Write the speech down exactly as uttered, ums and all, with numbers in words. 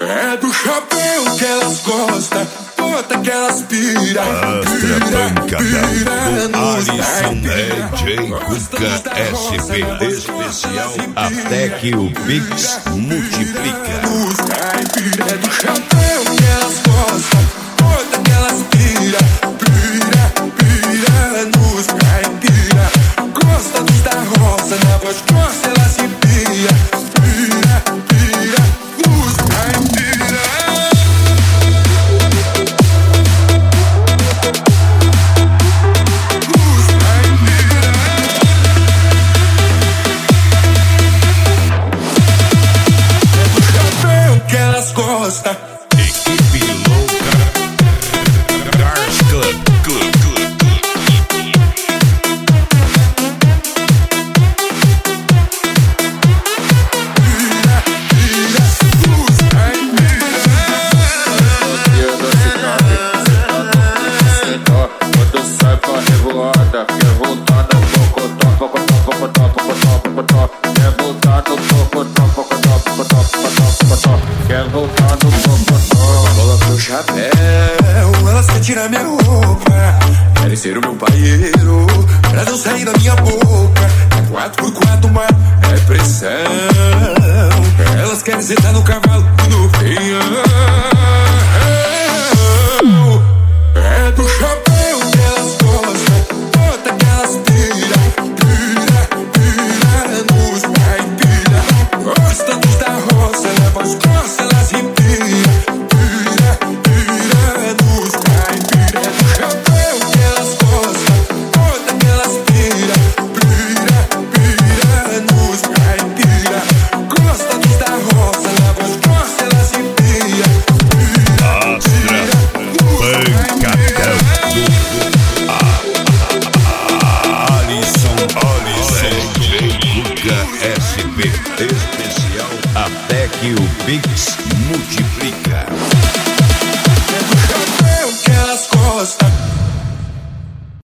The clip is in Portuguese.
É do chapéu que elas gostam, bota que elas pira. Astra Pancadão do Alisson D J Cuca S P especial até que o Pix multiplica. É do chapéu que elas gostam, bota que elas pira. Pira, pira, nos caipira. Gosta dos da roça, na voz grossa ela se pira. Pira, pira, nos caipira. Nos caipira. É do chapéu que elas gostam. Equipe louca Cars Club, Club, Club, Quando sai pra revoada, quer voltar no pocotó, pocotó, pocotó, pocotó, pocotó. Quer voltar no pocotó, pocotó, pocotó, pocotó, pocotó. Quer voltar no pocotó. Coloca meu chapéu, elas querem tirar minha roupa. Querem ser o meu paieiro, pra não sair da minha boca. É quatro por quatro, mas é pressão. Elas querem sentar no cavalo e no peão. É do chapéu que elas gostam, bota que elas pira. Pira, pira, nos caipira. Gosta dos da roça, leva as costas, elas se pira. Pira, pira, nos caipira. É do chapéu que elas gostam, bota que elas pira. Pira, pira, nos caipira. Gosta dos da roça, leva as costas, elas se pira. Astra Pancadão do Alisson D J Cuca S P especial até que o Pix